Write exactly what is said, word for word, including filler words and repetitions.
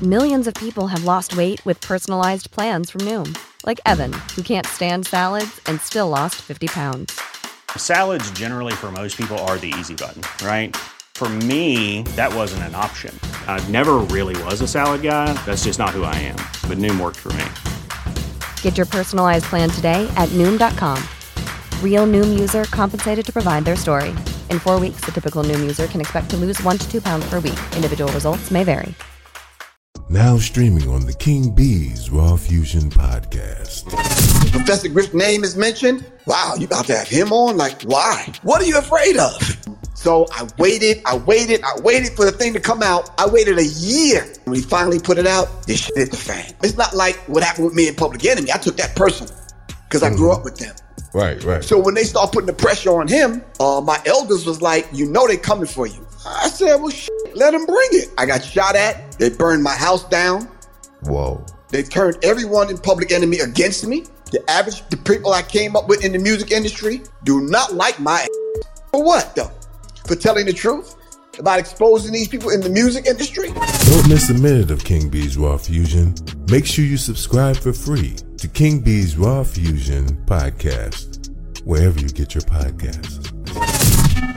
millions of people have lost weight with personalized plans from Noom. Like Evan, who can't stand salads and still lost fifty pounds. Salads generally for most people are the easy button, right? For me, that wasn't an option. I never really was a salad guy. That's just not who I am. But Noom worked for me. Get your personalized plan today at Noom dot com. Real Noom user compensated to provide their story. In four weeks, the typical Noom user can expect to lose one to two pounds per week. Individual results may vary. Now streaming on the King Bees Raw Fusion podcast. Professor Griff's name is mentioned. Wow, you about to have him on? Like, why? What are you afraid of? So I waited, I waited, I waited for the thing to come out. I waited a year. When he finally put it out, this shit hit the fan. It's not like what happened with me in Public Enemy. I took that personal because I grew up with them. Right, right. So when they start putting the pressure on him, uh, my elders was like, you know they coming for you. I said, well, shit, let them bring it. I got shot at. They burned my house down. Whoa. They turned everyone in Public Enemy against me. The average, the people I came up with in the music industry do not like my ass. For what, though? For telling the truth about exposing these people in the music industry? Don't miss a minute of King Bees Raw Fusion. Make sure you subscribe for free to King Bees Raw Fusion podcast, wherever you get your podcasts.